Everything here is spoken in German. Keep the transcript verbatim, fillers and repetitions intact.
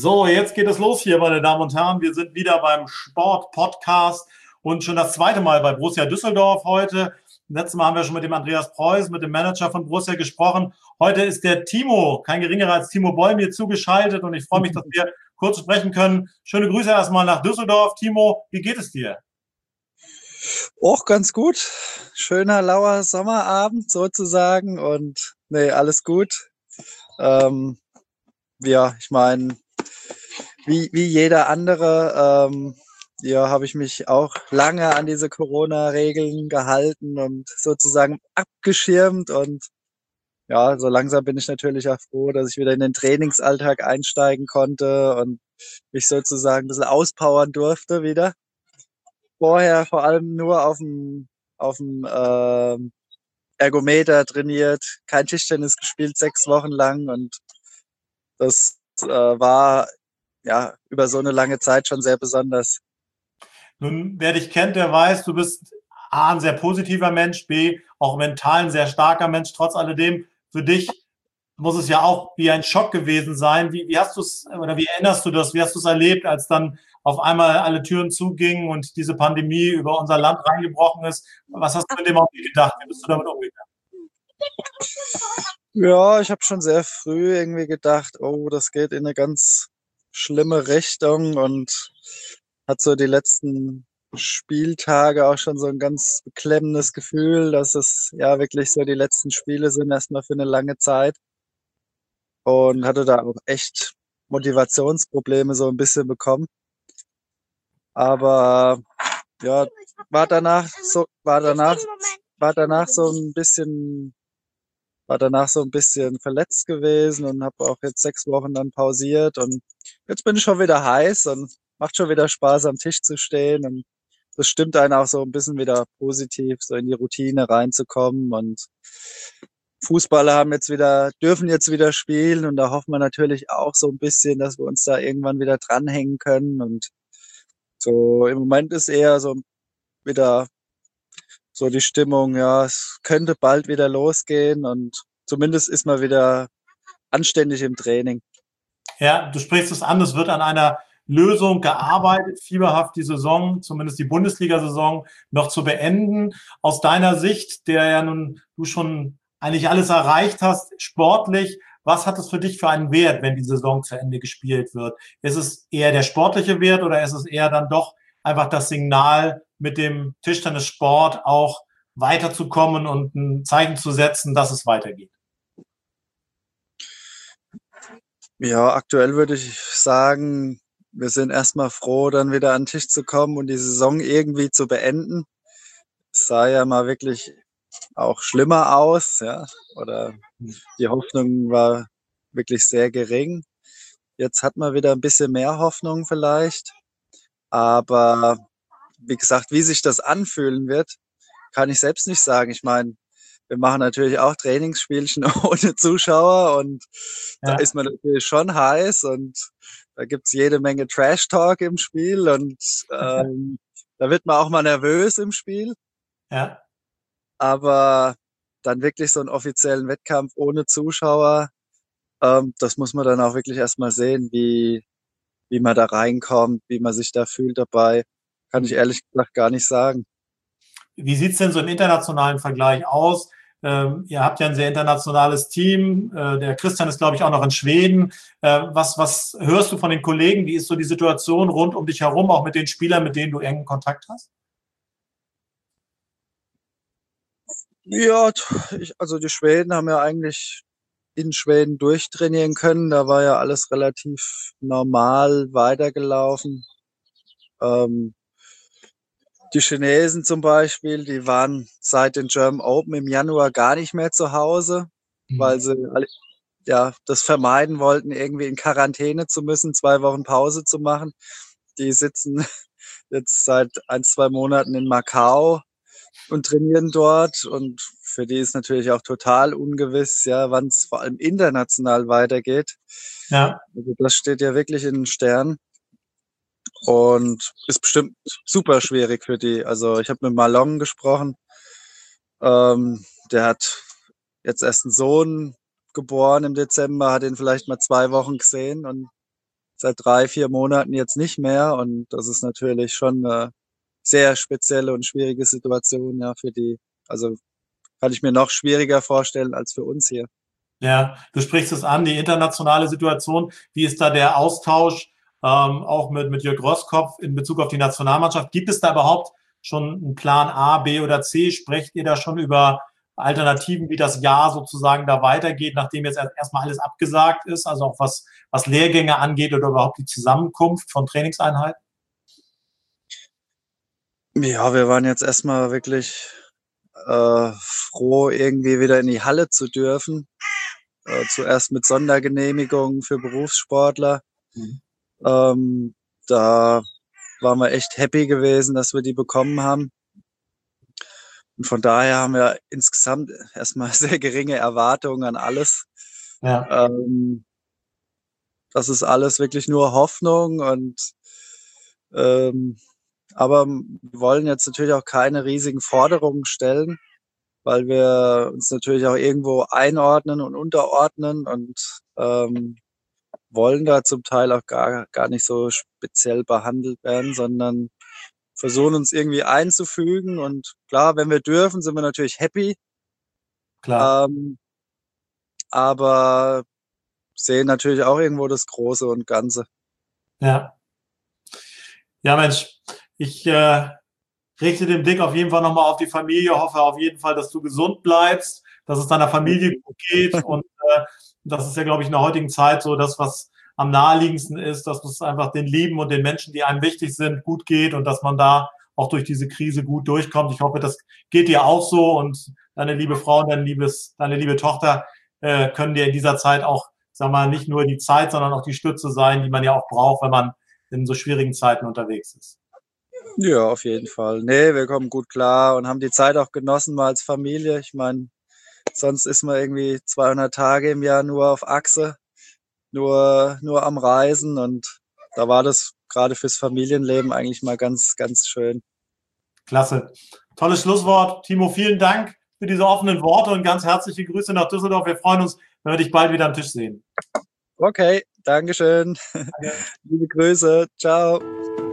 So, jetzt geht es los hier, meine Damen und Herren. Wir sind wieder beim Sport-Podcast und schon das zweite Mal bei Borussia Düsseldorf heute. Letztes Mal haben wir schon mit dem Andreas Preuß, mit dem Manager von Borussia gesprochen. Heute ist der Timo, kein geringerer als Timo Boll, mir zugeschaltet und ich freue mich, dass wir kurz sprechen können. Schöne Grüße erstmal nach Düsseldorf. Timo, wie geht es dir? Auch ganz gut. Schöner, lauer Sommerabend sozusagen und nee, alles gut. Ähm, ja, ich meine, wie, wie jeder andere, ähm, ja, habe ich mich auch lange an diese Corona-Regeln gehalten und sozusagen abgeschirmt und ja, so langsam bin ich natürlich auch froh, dass ich wieder in den Trainingsalltag einsteigen konnte und mich sozusagen ein bisschen auspowern durfte wieder. Vorher vor allem nur auf dem auf dem ähm, Ergometer trainiert, kein Tischtennis gespielt, sechs Wochen lang und das äh, war ja über so eine lange Zeit schon sehr besonders. Nun, wer dich kennt, der weiß, du bist A, ein sehr positiver Mensch, B, auch mental ein sehr starker Mensch. Trotz alledem, für dich muss es ja auch wie ein Schock gewesen sein. Wie, wie hast du es oder wie erinnerst du das? Wie hast du es erlebt, als dann auf einmal alle Türen zugingen und diese Pandemie über unser Land reingebrochen ist? Was hast du in dem Augenblick gedacht? Wie bist du damit umgegangen? Ja, ich habe schon sehr früh irgendwie gedacht, oh, das geht in eine ganz schlimme Richtung und hat so die letzten Spieltage auch schon so ein ganz beklemmendes Gefühl, dass es ja wirklich so die letzten Spiele sind, erstmal für eine lange Zeit. Und hatte da auch echt Motivationsprobleme so ein bisschen bekommen. Aber ja, war danach so, war danach, war danach so ein bisschen, war danach so ein bisschen verletzt gewesen und habe auch jetzt sechs Wochen dann pausiert und jetzt bin ich schon wieder heiß und macht schon wieder Spaß, am Tisch zu stehen und das stimmt einen auch so ein bisschen wieder positiv, so in die Routine reinzukommen und Fußballer haben jetzt wieder, dürfen jetzt wieder spielen und da hoffen wir natürlich auch so ein bisschen, dass wir uns da irgendwann wieder dranhängen können. Und so im Moment ist eher so wieder so die Stimmung, ja, es könnte bald wieder losgehen und zumindest ist man wieder anständig im Training. Ja, du sprichst es an, es wird an einer Lösung gearbeitet, fieberhaft die Saison, zumindest die Bundesliga-Saison, noch zu beenden. Aus deiner Sicht, der ja nun du schon eigentlich alles erreicht hast, sportlich, was hat es für dich für einen Wert, wenn die Saison zu Ende gespielt wird? Ist es eher der sportliche Wert oder ist es eher dann doch einfach das Signal, mit dem Tischtennissport auch weiterzukommen und ein Zeichen zu setzen, dass es weitergeht? Ja, aktuell würde ich sagen, wir sind erstmal froh, dann wieder an den Tisch zu kommen und die Saison irgendwie zu beenden. Es sah ja mal wirklich auch schlimmer aus, ja, oder die Hoffnung war wirklich sehr gering. Jetzt hat man wieder ein bisschen mehr Hoffnung vielleicht, aber wie gesagt, wie sich das anfühlen wird, kann ich selbst nicht sagen. Ich meine, wir machen natürlich auch Trainingsspielchen ohne Zuschauer und da Ja, ist man natürlich schon heiß und da gibt's jede Menge Trash-Talk im Spiel und ähm, da wird man auch mal nervös im Spiel. ja. Aber dann wirklich so einen offiziellen Wettkampf ohne Zuschauer, ähm, das muss man dann auch wirklich erstmal sehen, wie, wie man da reinkommt, wie man sich da fühlt dabei. Kann ich ehrlich gesagt gar nicht sagen. Wie sieht es denn so im internationalen Vergleich aus? Ähm, ihr habt ja ein sehr internationales Team. Äh, der Christian ist, glaube ich, auch noch in Schweden. Äh, was, was hörst du von den Kollegen? Wie ist so die Situation rund um dich herum, auch mit den Spielern, mit denen du engen Kontakt hast? Ja, ich, also die Schweden haben ja eigentlich in Schweden durchtrainieren können. Da war ja alles relativ normal weitergelaufen. Ähm, die Chinesen zum Beispiel, die waren seit den German Open im Januar gar nicht mehr zu Hause, weil sie alle, ja, das vermeiden wollten, irgendwie in Quarantäne zu müssen, zwei Wochen Pause zu machen. Die sitzen jetzt seit ein, zwei Monaten in Macau und trainieren dort. Und für die ist natürlich auch total ungewiss, ja, wann es vor allem international weitergeht. Ja, Also das steht ja wirklich in den Sternen und ist bestimmt super schwierig für die. Also ich habe mit Malong gesprochen. Ähm, der hat jetzt erst einen Sohn geboren im Dezember, hat ihn vielleicht mal zwei Wochen gesehen und seit drei, vier Monaten jetzt nicht mehr. Und das ist natürlich schon eine sehr spezielle und schwierige Situation, ja, für die, also kann ich mir noch schwieriger vorstellen als für uns hier. Ja, du sprichst es an, die internationale Situation. Wie ist da der Austausch ähm, auch mit, mit Jörg Roßkopf in Bezug auf die Nationalmannschaft? Gibt es da überhaupt schon einen Plan A, B oder C? Sprecht ihr da schon über Alternativen, wie das Jahr sozusagen da weitergeht, nachdem jetzt erstmal alles abgesagt ist, also auch was, was Lehrgänge angeht oder überhaupt die Zusammenkunft von Trainingseinheiten? Ja, wir waren jetzt erstmal wirklich äh, froh, irgendwie wieder in die Halle zu dürfen. Äh, zuerst mit Sondergenehmigung für Berufssportler. Mhm. Ähm, da waren wir echt happy gewesen, dass wir die bekommen haben. Und von daher haben wir insgesamt erstmal sehr geringe Erwartungen an alles. Ja. Ähm, das ist alles wirklich nur Hoffnung und ähm, aber wir wollen jetzt natürlich auch keine riesigen Forderungen stellen, weil wir uns natürlich auch irgendwo einordnen und unterordnen und ähm, wollen da zum Teil auch gar, gar nicht so speziell behandelt werden, sondern versuchen uns irgendwie einzufügen. Und klar, wenn wir dürfen, sind wir natürlich happy, Klar. ähm, aber sehen natürlich auch irgendwo das Große und Ganze. Ja. Ja, Mensch, ich äh, richte den Blick auf jeden Fall nochmal auf die Familie, hoffe auf jeden Fall, dass du gesund bleibst, dass es deiner Familie gut geht. Und äh, das ist ja, glaube ich, in der heutigen Zeit so das, was am naheliegendsten ist, dass es einfach den Lieben und den Menschen, die einem wichtig sind, gut geht und dass man da auch durch diese Krise gut durchkommt. Ich hoffe, das geht dir auch so und deine liebe Frau und dein liebes, deine liebe Tochter äh, können dir in dieser Zeit auch, sag mal, nicht nur die Zeit, sondern auch die Stütze sein, die man ja auch braucht, wenn man in so schwierigen Zeiten unterwegs ist. Ja, auf jeden Fall. Nee, wir kommen gut klar und haben die Zeit auch genossen mal als Familie. Ich meine, sonst ist man irgendwie zweihundert Tage im Jahr nur auf Achse, nur, nur am Reisen und da war das gerade fürs Familienleben eigentlich mal ganz, ganz schön. Klasse. Tolles Schlusswort. Timo, vielen Dank für diese offenen Worte und ganz herzliche Grüße nach Düsseldorf. Wir freuen uns, wenn wir dich bald wieder am Tisch sehen. Okay, Dankeschön. Danke. Liebe Grüße. Ciao.